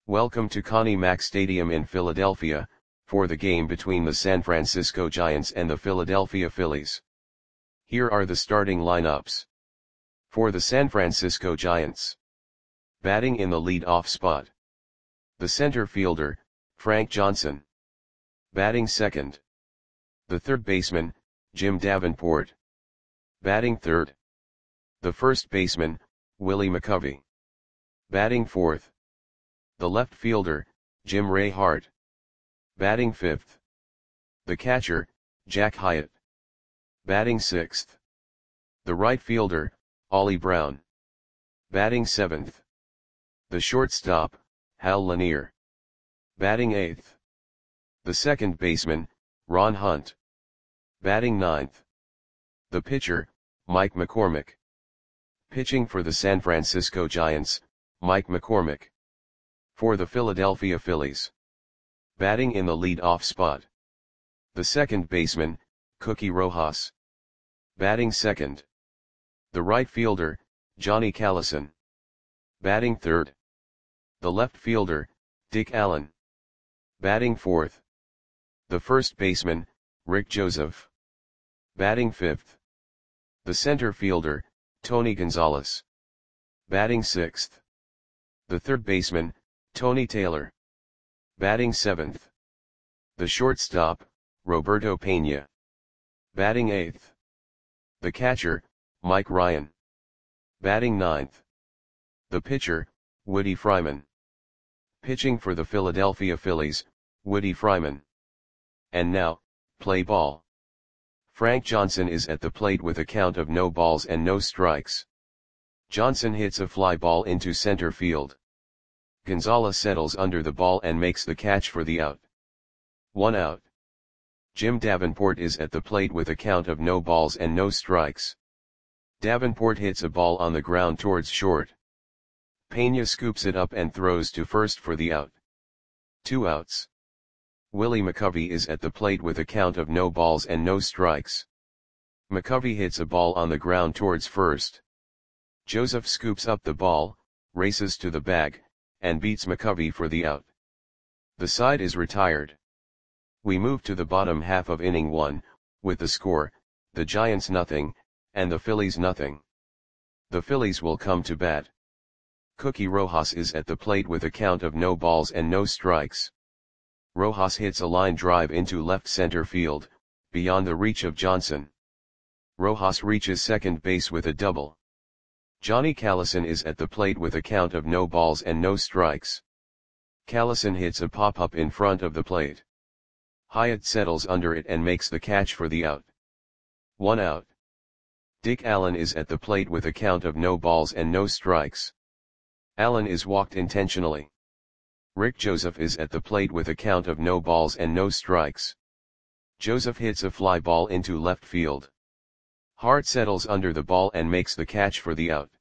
Welcome to Connie Mack Stadium in Philadelphia, for the game between the San Francisco Giants and the Philadelphia Phillies. Here are the starting lineups. For the San Francisco Giants. Batting in the lead-off spot. The center fielder, Frank Johnson. Batting second. The third baseman, Jim Davenport. Batting third. The first baseman, Willie McCovey. Batting fourth. The left fielder, Jim Ray Hart. Batting fifth. The catcher, Jack Hyatt. Batting sixth. The right fielder, Ollie Brown. Batting seventh. The shortstop, Hal Lanier. Batting eighth. The second baseman, Ron Hunt. Batting ninth. The pitcher, Mike McCormick. Pitching for the San Francisco Giants, Mike McCormick. For the Philadelphia Phillies. Batting in the lead-off spot. The second baseman, Cookie Rojas. Batting second. The right fielder, Johnny Callison. Batting third. The left fielder, Dick Allen. Batting fourth. The first baseman, Rick Joseph. Batting fifth. The center fielder, Tony Gonzalez. Batting sixth. The third baseman, Tony Taylor. Batting seventh. The shortstop, Roberto Pena. Batting eighth. The catcher, Mike Ryan. Batting ninth. The pitcher, Woody Fryman. Pitching for the Philadelphia Phillies, Woody Fryman. And now, play ball. Frank Johnson is at the plate with a count of no balls and no strikes. Johnson hits a fly ball into center field. Gonzalez settles under the ball and makes the catch for the out. 1 out. Jim Davenport is at the plate with a count of no balls and no strikes. Davenport hits a ball on the ground towards short. Pena scoops it up and throws to first for the out. 2 outs. Willie McCovey is at the plate with a count of no balls and no strikes. McCovey hits a ball on the ground towards first. Joseph scoops up the ball, races to the bag, and beats McCovey for the out. The side is retired. We move to the bottom half of inning 1, with the score, the Giants nothing, and the Phillies nothing. The Phillies will come to bat. Cookie Rojas is at the plate with a count of no balls and no strikes. Rojas hits a line drive into left center field, beyond the reach of Johnson. Rojas reaches second base with a double. Johnny Callison is at the plate with a count of no balls and no strikes. Callison hits a pop-up in front of the plate. Hyatt settles under it and makes the catch for the out. 1 out. Dick Allen is at the plate with a count of no balls and no strikes. Allen is walked intentionally. Rick Joseph is at the plate with a count of no balls and no strikes. Joseph hits a fly ball into left field. Hart settles under the ball and makes the catch for the out.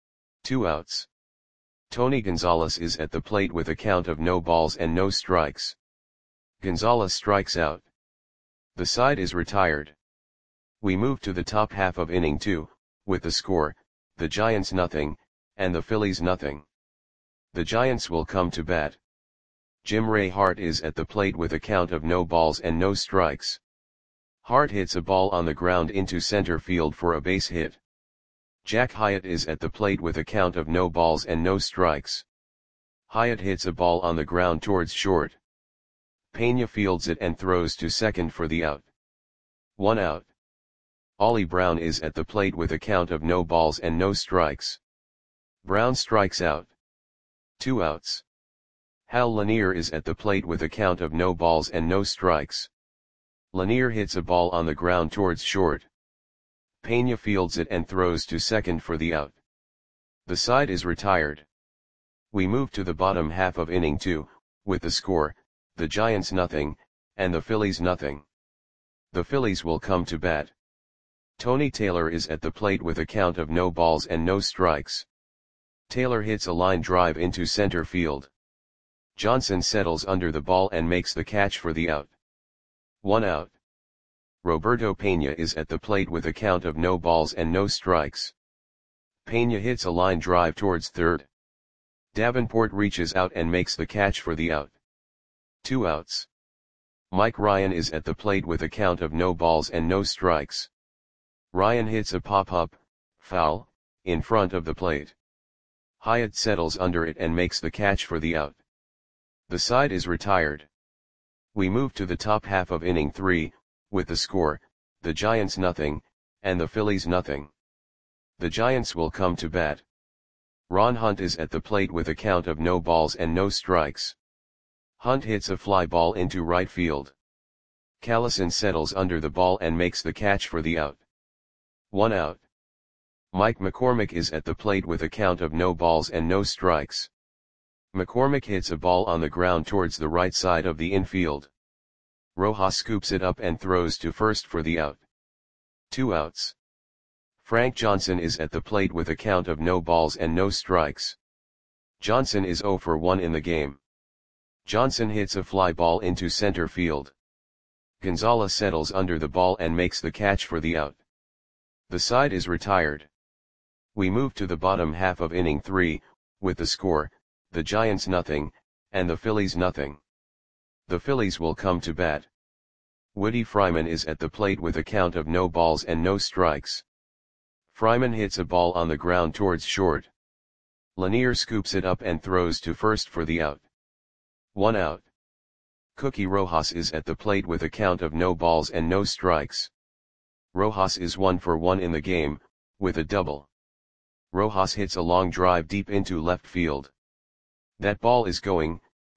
2 outs. Tony Gonzalez is at the plate with a count of no balls and no strikes. Gonzalez strikes out. The side is retired. We move to the top half of inning 2, with the score, the Giants nothing, and the Phillies nothing. The Giants will come to bat. Jim Ray Hart is at the plate with a count of no balls and no strikes. Hart hits a ball on the ground into center field for a base hit. Jack Hyatt is at the plate with a count of no balls and no strikes. Hyatt hits a ball on the ground towards short. Pena fields it and throws to second for the out. 1 out. Ollie Brown is at the plate with a count of no balls and no strikes. Brown strikes out. 2 outs. Hal Lanier is at the plate with a count of no balls and no strikes. Lanier hits a ball on the ground towards short. Pena fields it and throws to second for the out. The side is retired. We move to the bottom half of inning 2, with the score, the Giants nothing, and the Phillies nothing. The Phillies will come to bat. Tony Taylor is at the plate with a count of no balls and no strikes. Taylor hits a line drive into center field. Johnson settles under the ball and makes the catch for the out. 1 out. Roberto Pena is at the plate with a count of no balls and no strikes. Pena hits a line drive towards third. Davenport reaches out and makes the catch for the out. 2 outs. Mike Ryan is at the plate with a count of no balls and no strikes. Ryan hits a pop-up, foul, in front of the plate. Hyatt settles under it and makes the catch for the out. The side is retired. We move to the top half of inning 3, with the score, the Giants nothing, and the Phillies nothing. The Giants will come to bat. Ron Hunt is at the plate with a count of no balls and no strikes. Hunt hits a fly ball into right field. Callison settles under the ball and makes the catch for the out. 1 out. Mike McCormick is at the plate with a count of no balls and no strikes. McCormick hits a ball on the ground towards the right side of the infield. Rojas scoops it up and throws to first for the out. 2 outs. Frank Johnson is at the plate with a count of no balls and no strikes. Johnson is 0 for 1 in the game. Johnson hits a fly ball into center field. Gonzalez settles under the ball and makes the catch for the out. The side is retired. We move to the bottom half of inning 3, with the score, the Giants nothing, and the Phillies nothing. The Phillies will come to bat. Woody Fryman is at the plate with a count of no balls and no strikes. Fryman hits a ball on the ground towards short. Lanier scoops it up and throws to first for the out. 1 out. Cookie Rojas is at the plate with a count of no balls and no strikes. Rojas is 1 for 1 in the game, with a double. Rojas hits a long drive deep into left field. That ball is going,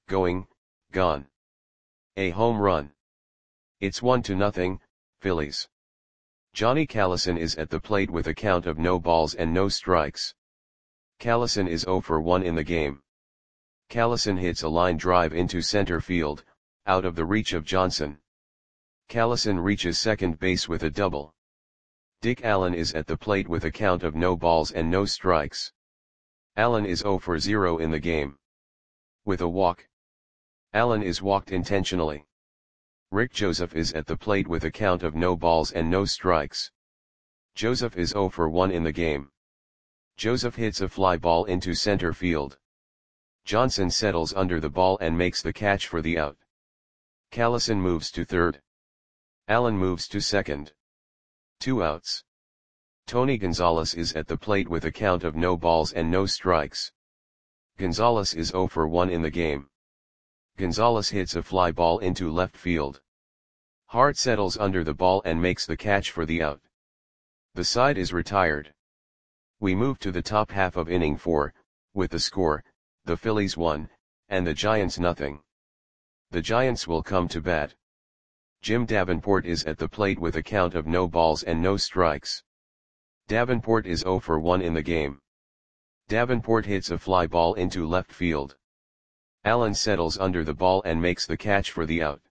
gone. A home run. It's 1-0, Phillies. Johnny Callison is at the plate with a count of no balls and no strikes. Callison is 0 for 1 in the game. Callison hits a line drive into center field, out of the reach of Johnson. Callison reaches second base with a double. Dick Allen is at the plate with a count of no balls and no strikes. Allen is 0 for 0 in the game. With a walk. Allen is walked intentionally. Rick Joseph is at the plate with a count of no balls and no strikes. Joseph is 0 for 1 in the game. Joseph hits a fly ball into center field. Johnson settles under the ball and makes the catch for the out. Callison moves to third. Allen moves to second. 2 outs. Tony Gonzalez is at the plate with a count of no balls and no strikes. Gonzalez is 0 for 1 in the game. Gonzalez hits a fly ball into left field. Hart settles under the ball and makes the catch for the out. The side is retired. We move to the top half of inning 4, with the score, the Phillies 1, and the Giants nothing. The Giants will come to bat. Jim Davenport is at the plate with a count of no balls and no strikes. Davenport is 0 for 1 in the game. Davenport hits a fly ball into left field. Allen settles under the ball and makes the catch for the out.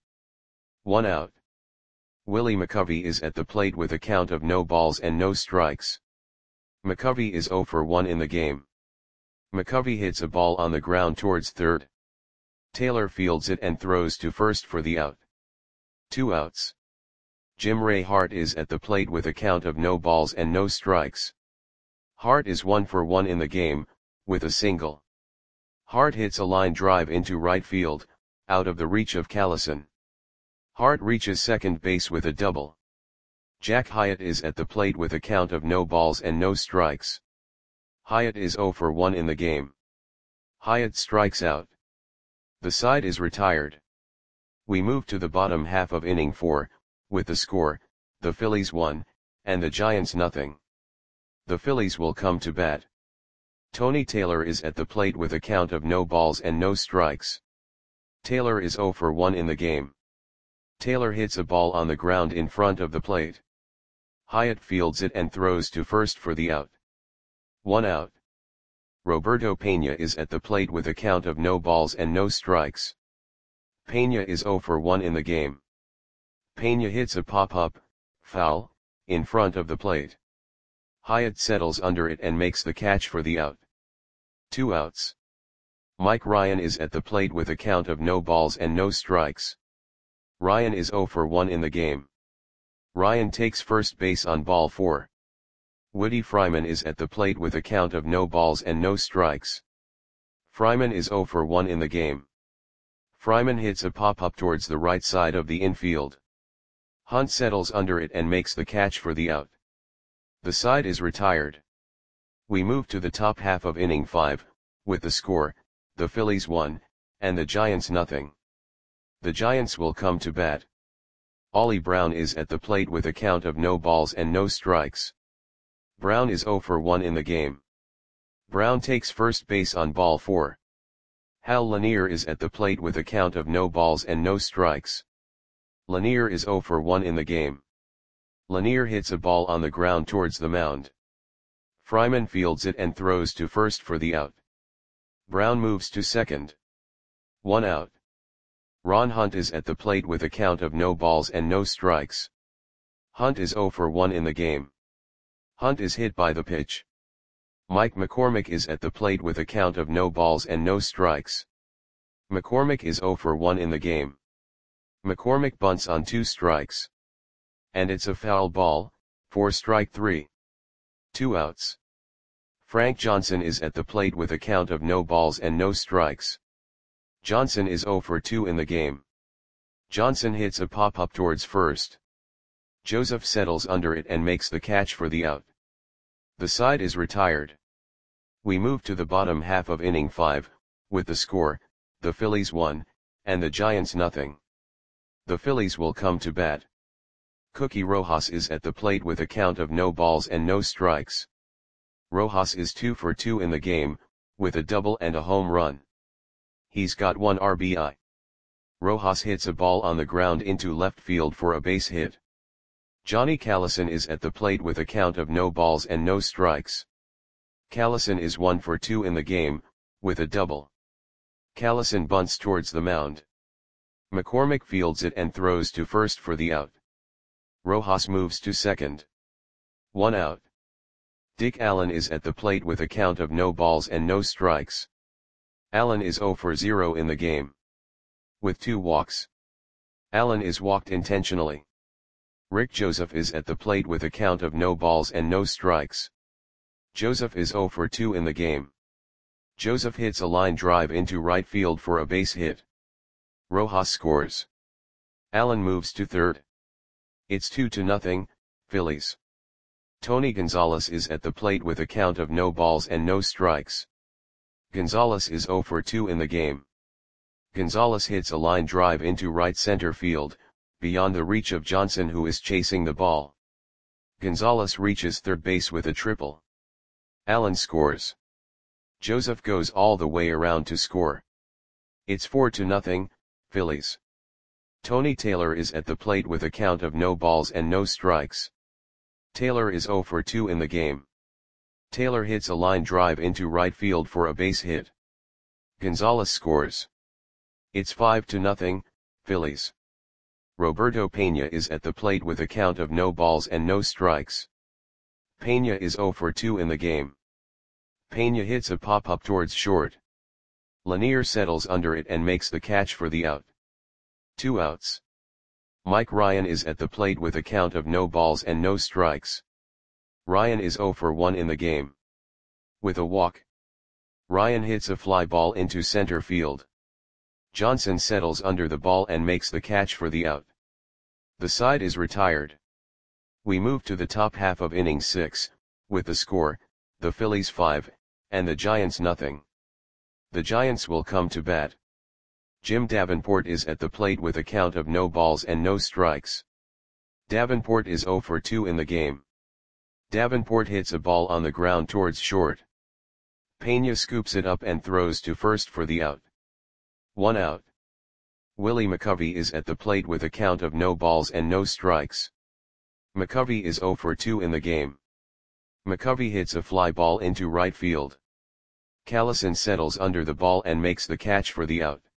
1 out. Willie McCovey is at the plate with a count of no balls and no strikes. McCovey is 0 for 1 in the game. McCovey hits a ball on the ground towards third. Taylor fields it and throws to first for the out. 2 outs. Jim Ray Hart is at the plate with a count of no balls and no strikes. Hart is 1 for 1 in the game, with a single. Hart hits a line drive into right field, out of the reach of Callison. Hart reaches second base with a double. Jack Hyatt is at the plate with a count of no balls and no strikes. Hyatt is 0 for 1 in the game. Hyatt strikes out. The side is retired. We move to the bottom half of inning 4, with the score, the Phillies 1, and the Giants nothing. The Phillies will come to bat. Tony Taylor is at the plate with a count of no balls and no strikes. Taylor is 0 for 1 in the game. Taylor hits a ball on the ground in front of the plate. Hyatt fields it and throws to first for the out. 1 out. Roberto Pena is at the plate with a count of no balls and no strikes. Pena is 0 for 1 in the game. Pena hits a pop-up, foul, in front of the plate. Hyatt settles under it and makes the catch for the out. 2 outs. Mike Ryan is at the plate with a count of no balls and no strikes. Ryan is 0 for 1 in the game. Ryan takes first base on ball 4. Woody Fryman is at the plate with a count of no balls and no strikes. Fryman is 0 for 1 in the game. Fryman hits a pop-up towards the right side of the infield. Hunt settles under it and makes the catch for the out. The side is retired. We move to the top half of inning 5, with the score, the Phillies 1, and the Giants nothing. The Giants will come to bat. Ollie Brown is at the plate with a count of no balls and no strikes. Brown is 0 for 1 in the game. Brown takes first base on ball 4. Hal Lanier is at the plate with a count of no balls and no strikes. Lanier is 0 for 1 in the game. Lanier hits a ball on the ground towards the mound. Fryman fields it and throws to first for the out. Brown moves to second. 1 out. Ron Hunt is at the plate with a count of no balls and no strikes. Hunt is 0 for 1 in the game. Hunt is hit by the pitch. Mike McCormick is at the plate with a count of no balls and no strikes. McCormick is 0 for 1 in the game. McCormick bunts on 2 strikes. And it's a foul ball, for strike 3. 2 outs. Frank Johnson is at the plate with a count of no balls and no strikes. Johnson is 0 for 2 in the game. Johnson hits a pop-up towards first. Joseph settles under it and makes the catch for the out. The side is retired. We move to the bottom half of inning 5, with the score, the Phillies 1, and the Giants nothing. The Phillies will come to bat. Cookie Rojas is at the plate with a count of no balls and no strikes. Rojas is 2 for 2 in the game, with a double and a home run. He's got 1 RBI. Rojas hits a ball on the ground into left field for a base hit. Johnny Callison is at the plate with a count of no balls and no strikes. Callison is 1 for 2 in the game, with a double. Callison bunts towards the mound. McCormick fields it and throws to first for the out. Rojas moves to second. 1 out. Dick Allen is at the plate with a count of no balls and no strikes. Allen is 0 for 0 in the game. With 2 walks. Allen is walked intentionally. Rick Joseph is at the plate with a count of no balls and no strikes. Joseph is 0 for 2 in the game. Joseph hits a line drive into right field for a base hit. Rojas scores. Allen moves to third. It's 2-0, Phillies. Tony Gonzalez is at the plate with a count of no balls and no strikes. Gonzalez is 0 for 2 in the game. Gonzalez hits a line drive into right center field, beyond the reach of Johnson who is chasing the ball. Gonzalez reaches third base with a triple. Allen scores. Joseph goes all the way around to score. It's 4-0, Phillies. Tony Taylor is at the plate with a count of no balls and no strikes. Taylor is 0 for 2 in the game. Taylor hits a line drive into right field for a base hit. Gonzalez scores. It's 5-0, Phillies. Roberto Pena is at the plate with a count of no balls and no strikes. Pena is 0 for 2 in the game. Pena hits a pop-up towards short. Lanier settles under it and makes the catch for the out. 2 outs. Mike Ryan is at the plate with a count of no balls and no strikes. Ryan is 0 for 1 in the game. With a walk. Ryan hits a fly ball into center field. Johnson settles under the ball and makes the catch for the out. The side is retired. We move to the top half of inning 6, with the score, the Phillies 5, and the Giants nothing. The Giants will come to bat. Jim Davenport is at the plate with a count of no balls and no strikes. Davenport is 0 for 2 in the game. Davenport hits a ball on the ground towards short. Pena scoops it up and throws to first for the out. 1 out. Willie McCovey is at the plate with a count of no balls and no strikes. McCovey is 0 for 2 in the game. McCovey hits a fly ball into right field. Callison settles under the ball and makes the catch for the out.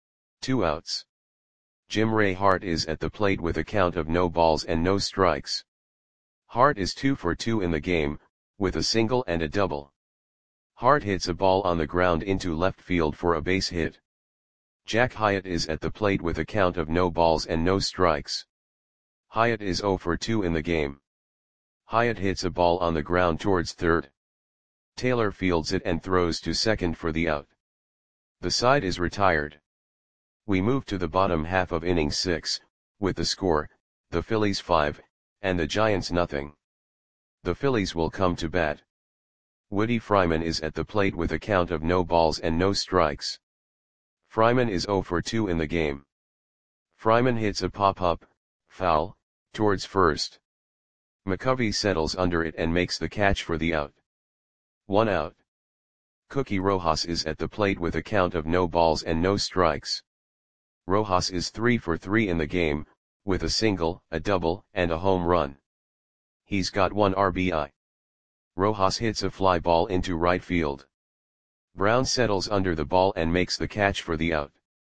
2 outs. Jim Ray Hart is at the plate with a count of no balls and no strikes. Hart is 2 for 2 in the game, with a single and a double. Hart hits a ball on the ground into left field for a base hit. Jack Hyatt is at the plate with a count of no balls and no strikes. Hyatt is 0 for 2 in the game. Hyatt hits a ball on the ground towards third. Taylor fields it and throws to second for the out. The side is retired. We move to the bottom half of inning 6, with the score, the Phillies 5, and the Giants nothing. The Phillies will come to bat. Woody Fryman is at the plate with a count of no balls and no strikes. Fryman is 0 for 2 in the game. Fryman hits a pop-up, foul, towards first. McCovey settles under it and makes the catch for the out. 1 out. Cookie Rojas is at the plate with a count of no balls and no strikes. Rojas is 3 for 3 in the game, with a single, a double, and a home run. He's got 1 RBI. Rojas hits a fly ball into right field. Brown settles under the ball and makes the catch for the out.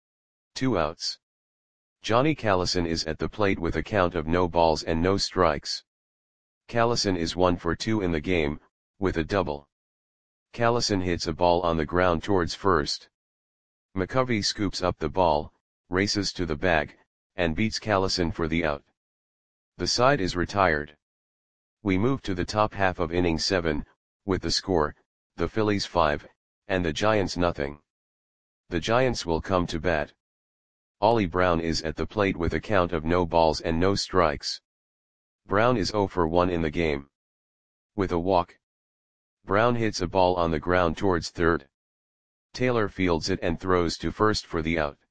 2 outs. Johnny Callison is at the plate with a count of no balls and no strikes. Callison is 1 for 2 in the game, with a double. Callison hits a ball on the ground towards first. McCovey scoops up the ball, races to the bag, and beats Callison for the out. The side is retired. We move to the top half of inning 7, with the score, the Phillies 5, and the Giants nothing. The Giants will come to bat. Ollie Brown is at the plate with a count of no balls and no strikes. Brown is 0 for 1 in the game. With a walk, Brown hits a ball on the ground towards third. Taylor fields it and throws to first for the out.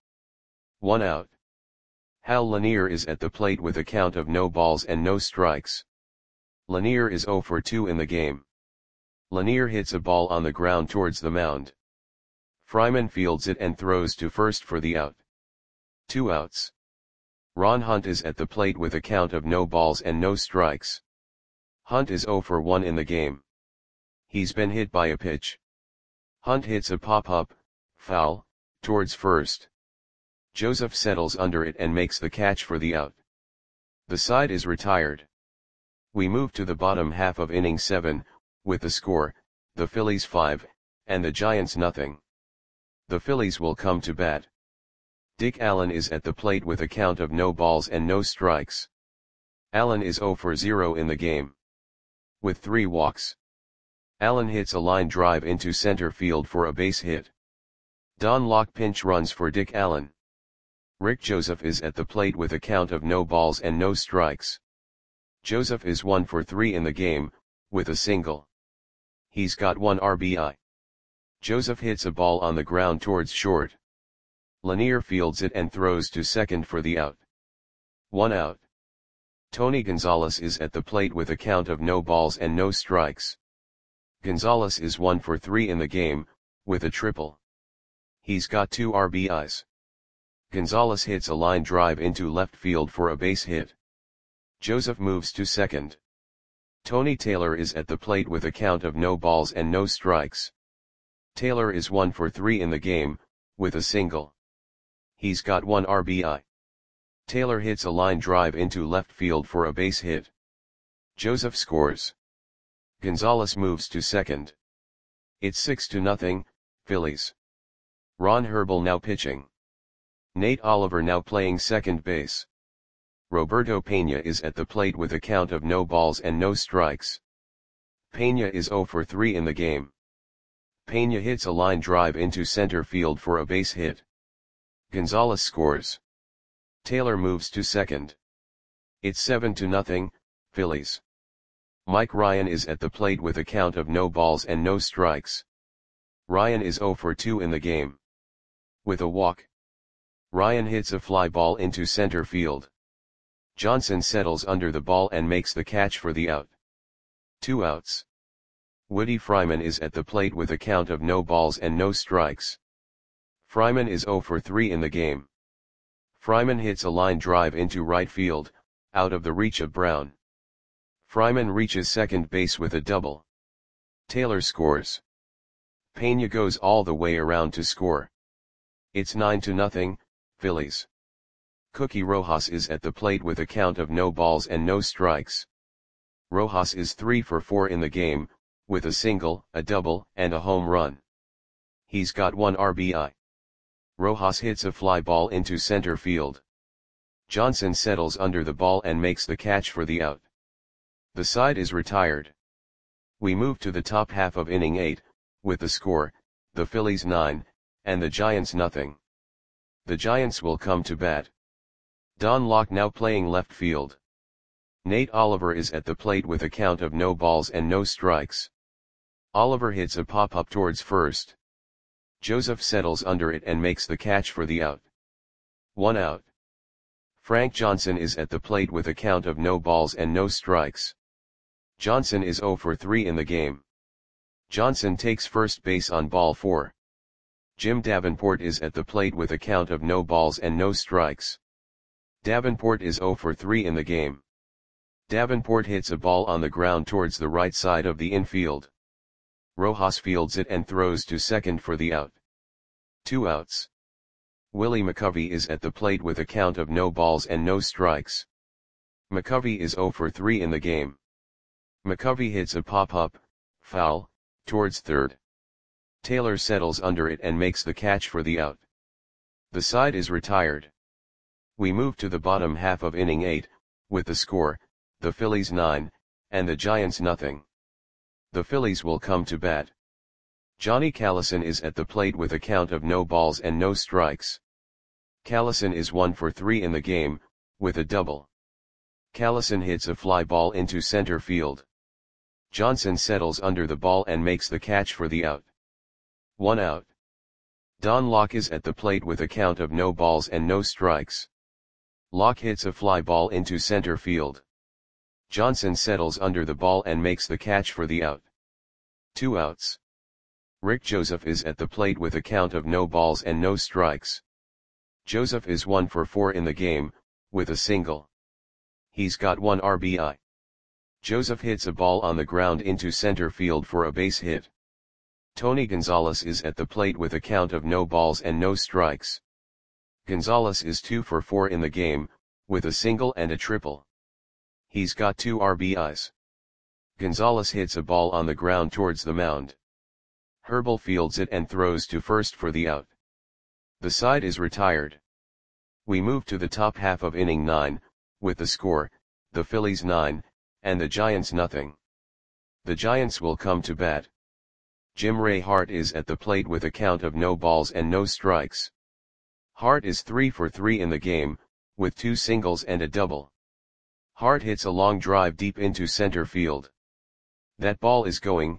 1 out. Hal Lanier is at the plate with a count of no balls and no strikes. Lanier is 0 for 2 in the game. Lanier hits a ball on the ground towards the mound. Fryman fields it and throws to first for the out. 2 outs. Ron Hunt is at the plate with a count of no balls and no strikes. Hunt is 0 for 1 in the game. He's been hit by a pitch. Hunt hits a pop-up, foul, towards first. Joseph settles under it and makes the catch for the out. The side is retired. We move to the bottom half of inning 7, with the score, the Phillies 5, and the Giants nothing. The Phillies will come to bat. Dick Allen is at the plate with a count of no balls and no strikes. Allen is 0 for 0 in the game. With 3 walks. Allen hits a line drive into center field for a base hit. Don Locke pinch runs for Dick Allen. Rick Joseph is at the plate with a count of no balls and no strikes. Joseph is 1 for 3 in the game, with a single. He's got 1 RBI. Joseph hits a ball on the ground towards short. Lanier fields it and throws to second for the out. 1 out. Tony Gonzalez is at the plate with a count of no balls and no strikes. Gonzalez is 1 for 3 in the game, with a triple. He's got 2 RBIs. Gonzalez hits a line drive into left field for a base hit. Joseph moves to second. Tony Taylor is at the plate with a count of no balls and no strikes. Taylor is 1 for 3 in the game, with a single. He's got 1 RBI. Taylor hits a line drive into left field for a base hit. Joseph scores. Gonzalez moves to second. It's 6-0, Phillies. Ron Herbel now pitching. Nate Oliver now playing second base. Roberto Pena is at the plate with a count of no balls and no strikes. Pena is 0 for 3 in the game. Pena hits a line drive into center field for a base hit. Gonzalez scores. Taylor moves to second. It's 7-0, Phillies. Mike Ryan is at the plate with a count of no balls and no strikes. Ryan is 0 for 2 in the game. With a walk, Ryan hits a fly ball into center field. Johnson settles under the ball and makes the catch for the out. 2 outs. Woody Fryman is at the plate with a count of no balls and no strikes. Fryman is 0 for 3 in the game. Fryman hits a line drive into right field, out of the reach of Brown. Fryman reaches second base with a double. Taylor scores. Pena goes all the way around to score. It's 9-0, Phillies. Cookie Rojas is at the plate with a count of no balls and no strikes. Rojas is 3 for 4 in the game, with a single, a double, and a home run. He's got 1 RBI. Rojas hits a fly ball into center field. Johnson settles under the ball and makes the catch for the out. The side is retired. We move to the top half of inning 8, with the score, the Phillies 9, and the Giants nothing. The Giants will come to bat. Don Locke now playing left field. Nate Oliver is at the plate with a count of no balls and no strikes. Oliver hits a pop-up towards first. Joseph settles under it and makes the catch for the out. 1 out. Frank Johnson is at the plate with a count of no balls and no strikes. Johnson is 0 for 3 in the game. Johnson takes first base on ball 4. Jim Davenport is at the plate with a count of no balls and no strikes. Davenport is 0 for 3 in the game. Davenport hits a ball on the ground towards the right side of the infield. Rojas fields it and throws to second for the out. 2 outs. Willie McCovey is at the plate with a count of no balls and no strikes. McCovey is 0 for 3 in the game. McCovey hits a pop-up, foul, towards third. Taylor settles under it and makes the catch for the out. The side is retired. We move to the bottom half of inning 8, with the score, the Phillies 9, and the Giants nothing. The Phillies will come to bat. Johnny Callison is at the plate with a count of no balls and no strikes. Callison is 1 for 3 in the game, with a double. Callison hits a fly ball into center field. Johnson settles under the ball and makes the catch for the out. 1 out. Don Locke is at the plate with a count of no balls and no strikes. Locke hits a fly ball into center field. Johnson settles under the ball and makes the catch for the out. 2 outs. Rick Joseph is at the plate with a count of no balls and no strikes. Joseph is 1 for 4 in the game, with a single. He's got 1 RBI. Joseph hits a ball on the ground into center field for a base hit. Tony Gonzalez is at the plate with a count of no balls and no strikes. Gonzalez is 2 for 4 in the game, with a single and a triple. He's got 2 RBIs. Gonzalez hits a ball on the ground towards the mound. Herbal fields it and throws to first for the out. The side is retired. We move to the top half of inning 9, with the score, the Phillies 9, and the Giants nothing. The Giants will come to bat. Jim Ray Hart is at the plate with a count of no balls and no strikes. Hart is 3 for 3 in the game, with 2 singles and a double. Hart hits a long drive deep into center field. That ball is gone.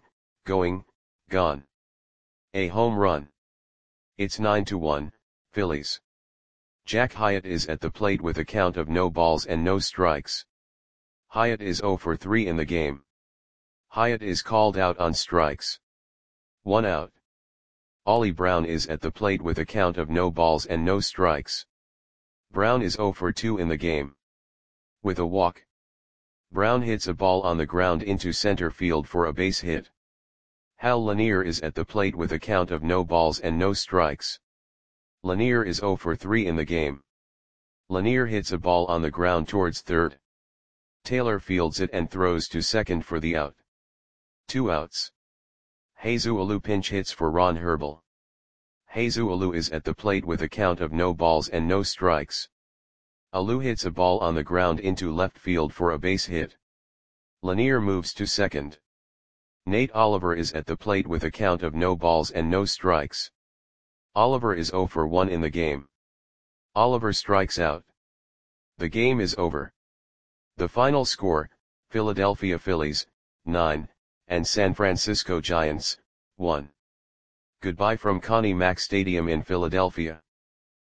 A home run. It's 9-1, Phillies. Jack Hyatt is at the plate with a count of no balls and no strikes. Hyatt is 0 for 3 in the game. Hyatt is called out on strikes. 1 out. Ollie Brown is at the plate with a count of no balls and no strikes. Brown is 0 for 2 in the game. With a walk. Brown hits a ball on the ground into center field for a base hit. Hal Lanier is at the plate with a count of no balls and no strikes. Lanier is 0 for 3 in the game. Lanier hits a ball on the ground towards third. Taylor fields it and throws to second for the out. 2 outs. Jesus Alou pinch hits for Ron Herbal. Jesus Alou is at the plate with a count of no balls and no strikes. Alou hits a ball on the ground into left field for a base hit. Lanier moves to second. Nate Oliver is at the plate with a count of no balls and no strikes. Oliver is 0 for 1 in the game. Oliver strikes out. The game is over. The final score, Philadelphia Phillies, 9, and San Francisco Giants, 1. Goodbye from Connie Mack Stadium in Philadelphia.